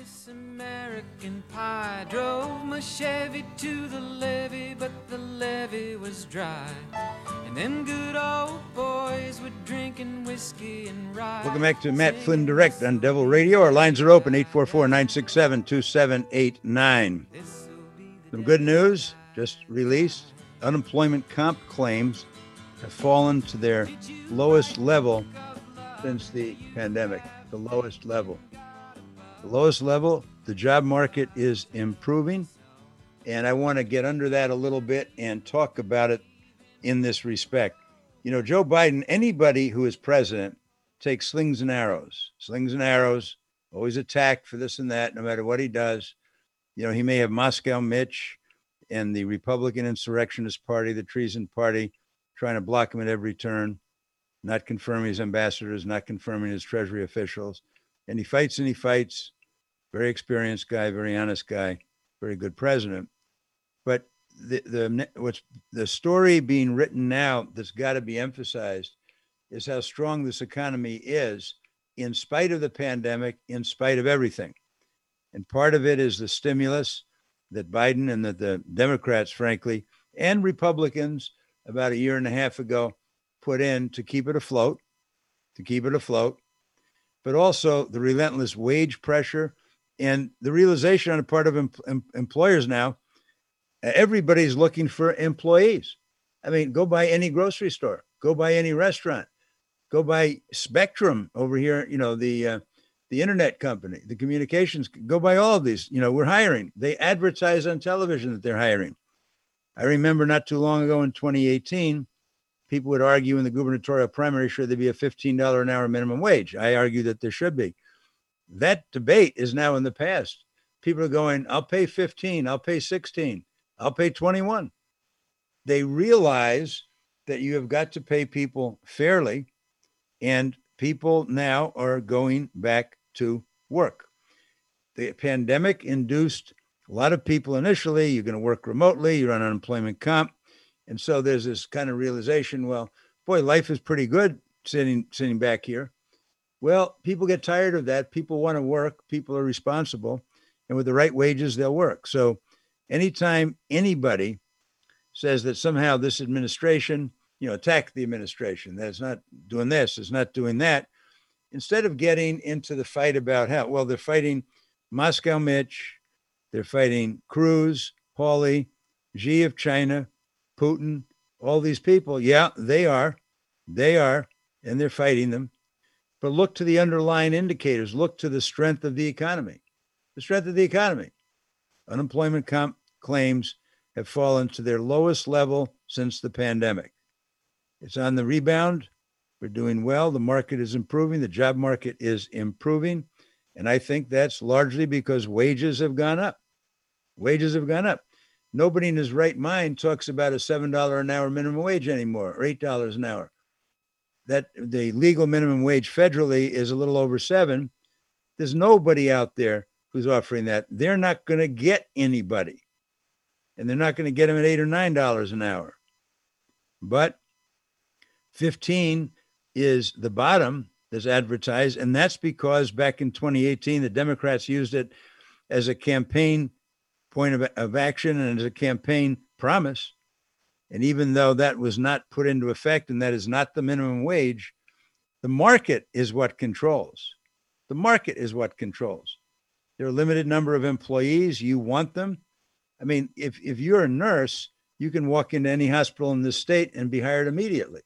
This American pie drove my Chevy to the levee, but the levee was dry. And them good old boys were drinking whiskey and rye. Welcome back to Matt Flynn Direct on Devil Radio. Our lines are open, 844-967-2789. Some good news just released. Unemployment comp claims have fallen to their lowest level since the pandemic. The lowest level. The lowest level. The job market is improving. And I want to get under that a little bit and talk about it in this respect. You know, Joe Biden, anybody who is president takes slings and arrows, always attacked for this and that, no matter what he does. You know, he may have Moscow Mitch and the Republican Insurrectionist Party, the Treason Party, trying to block him at every turn, not confirming his ambassadors, not confirming his Treasury officials. And he fights. Very experienced guy, very honest guy, very good president. But the story being written now that's got to be emphasized is how strong this economy is in spite of the pandemic, in spite of everything. And part of it is the stimulus that Biden and that the Democrats, frankly, and Republicans about a year and a half ago put in to keep it afloat, but also the relentless wage pressure and the realization on the part of employers now, everybody's looking for employees. I mean, go by any grocery store, go by any restaurant, go by Spectrum over here, you know, the internet company, the communications, go by all of these, you know, we're hiring. They advertise on television that they're hiring. I remember not too long ago in 2018, people would argue in the gubernatorial primary, should there be a $15 an hour minimum wage? I argue that there should be. That debate is now in the past. People are going, I'll pay 15, I'll pay 16, I'll pay 21. They realize that you have got to pay people fairly, and people now are going back to work. The pandemic induced a lot of people initially, you're going to work remotely, you're on unemployment comp. And so there's this kind of realization, well, boy, life is pretty good sitting back here. Well, people get tired of that. People want to work. People are responsible. And with the right wages, they'll work. So anytime anybody says that somehow this administration, you know, attack the administration, that it's not doing this, it's not doing that, instead of getting into the fight about how, well, they're fighting Moscow Mitch, they're fighting Cruz, Hawley, Xi of China, Putin, all these people. Yeah, they are, and they're fighting them. But look to the underlying indicators. Look to the strength of the economy. Unemployment claims have fallen to their lowest level since the pandemic. It's on the rebound. We're doing well. The market is improving. The job market is improving. And I think that's largely because wages have gone up. Nobody in his right mind talks about a $7 an hour minimum wage anymore, or $8 an hour. That the legal minimum wage federally is a little over $7. There's nobody out there who's offering that. They're not going to get anybody, and they're not going to get them at $8 or $9 an hour. But 15 is the bottom that's advertised, and that's because back in 2018, the Democrats used it as a campaign point of action and as a campaign promise. And even though that was not put into effect, and that is not the minimum wage, the market is what controls. There are a limited number of employees. You want them. I mean, if you're a nurse, you can walk into any hospital in this state and be hired immediately.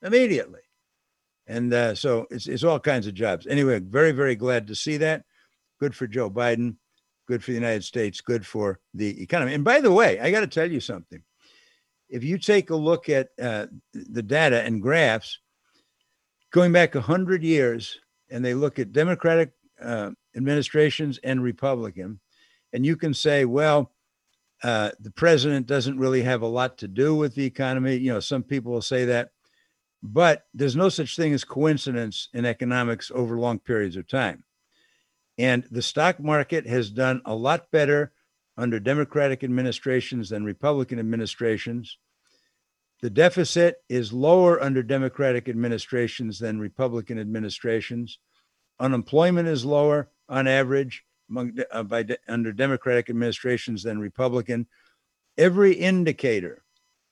And so it's all kinds of jobs. Anyway, very, very glad to see that. Good for Joe Biden. Good for the United States. Good for the economy. And by the way, I got to tell you something. If you take a look at the data and graphs going back 100 years, and they look at Democratic administrations and Republican, and you can say, well, the president doesn't really have a lot to do with the economy. You know, some people will say that, but there's no such thing as coincidence in economics over long periods of time. And the stock market has done a lot better under Democratic administrations than Republican administrations. The deficit is lower under Democratic administrations than Republican administrations. Unemployment is lower on average under Democratic administrations than Republican. Every indicator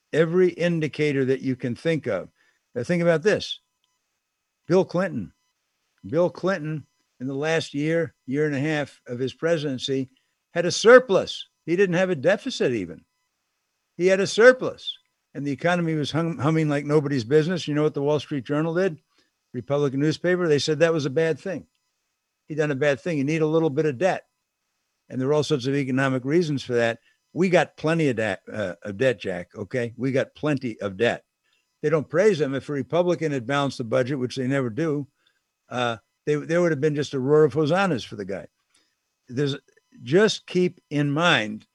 that you can think of. Now think about this. Bill Clinton in the last year and a half of his presidency had a surplus. He didn't have a deficit even. He had a surplus. And the economy was humming like nobody's business. You know what the Wall Street Journal did? Republican newspaper. They said that was a bad thing. He done a bad thing. You need a little bit of debt. And there were all sorts of economic reasons for that. We got plenty of debt, Jack. Okay. We got plenty of debt. They don't praise him. If a Republican had balanced the budget, which they never do, there would have been just a roar of hosannas for the guy. Just keep in mind,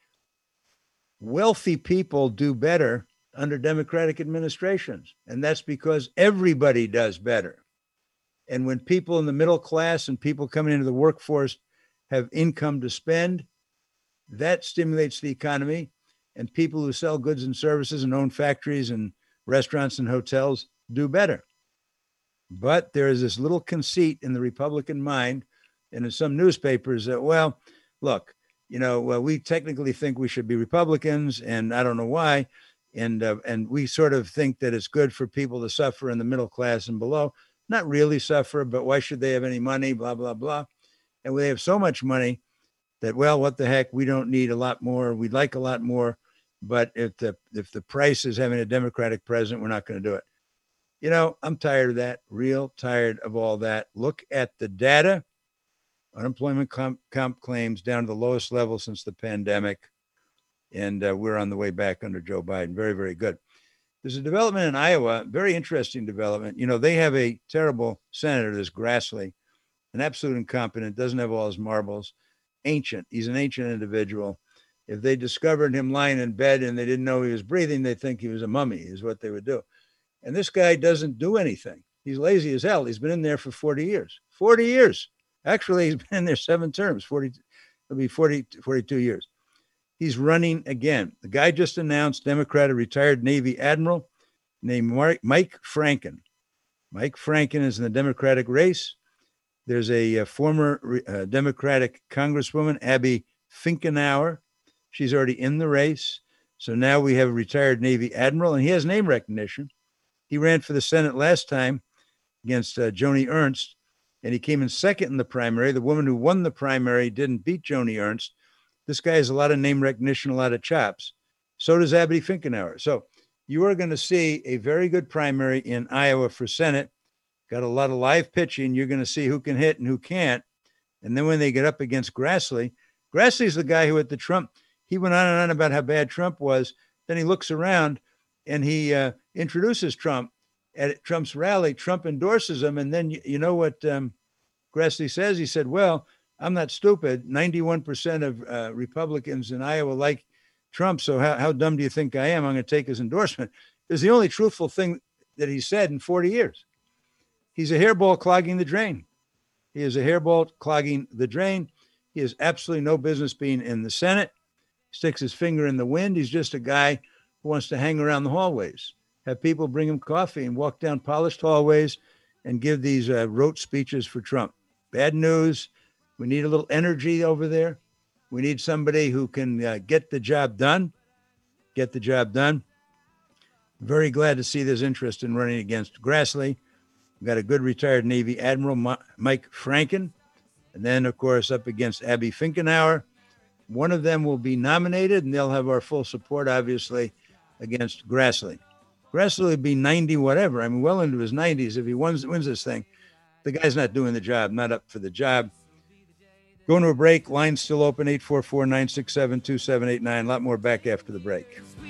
wealthy people do better under Democratic administrations. And that's because everybody does better. And when people in the middle class and people coming into the workforce have income to spend, that stimulates the economy. And people who sell goods and services and own factories and restaurants and hotels do better. But there is this little conceit in the Republican mind and in some newspapers that, well, look, we technically think we should be Republicans, and I don't know why. And we sort of think that it's good for people to suffer in the middle class and below. Not really suffer, but why should they have any money, blah, blah, blah. And they have so much money that, well, what the heck, we don't need a lot more. We'd like a lot more. But if the price is having a Democratic president, we're not going to do it. I'm tired of that, real tired of all that. Look at the data. Unemployment comp claims down to the lowest level since the pandemic. And we're on the way back under Joe Biden. Very, very good. There's a development in Iowa, very interesting development. They have a terrible senator, this Grassley, an absolute incompetent, doesn't have all his marbles, ancient. He's an ancient individual. If they discovered him lying in bed and they didn't know he was breathing, they'd think he was a mummy, is what they would do. And this guy doesn't do anything. He's lazy as hell. He's been in there for 40 years. 40 years. Actually, he's been in there 7 terms. It'll be 42 years. He's running again. The guy just announced, Democrat, a retired Navy admiral named Mike Franken. Mike Franken is in the Democratic race. There's a former Democratic Congresswoman, Abby Finkenauer. She's already in the race. So now we have a retired Navy admiral, and he has name recognition. He ran for the Senate last time against Joni Ernst, and he came in second in the primary. The woman who won the primary didn't beat Joni Ernst. This guy has a lot of name recognition, a lot of chops. So does Abby Finkenauer. So you are going to see a very good primary in Iowa for Senate. Got a lot of live pitching. You're going to see who can hit and who can't. And then when they get up against Grassley's the guy who at the Trump, he went on and on about how bad Trump was. Then he looks around and he introduces Trump at Trump's rally. Trump endorses him. And then you know what Grassley says? He said, well, I'm not stupid. 91% of Republicans in Iowa like Trump. So how dumb do you think I am? I'm going to take his endorsement. It's the only truthful thing that he said in 40 years. He's a hairball clogging the drain. He is a hairball clogging the drain. He has absolutely no business being in the Senate. Sticks his finger in the wind. He's just a guy who wants to hang around the hallways, have people bring him coffee and walk down polished hallways and give these rote speeches for Trump. Bad news. We need a little energy over there. We need somebody who can get the job done. Very glad to see this interest in running against Grassley. We've got a good retired Navy Admiral, Mike Franken. And then, of course, up against Abby Finkenauer. One of them will be nominated, and they'll have our full support, obviously, against Grassley. Grassley would be 90 whatever. I mean, well into his 90s if he wins this thing. The guy's not doing the job, not up for the job. Going to a break. Line's still open, 844-967-2789. A lot more back after the break.